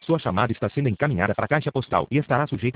Sua chamada está sendo encaminhada para a caixa postal e estará sujeita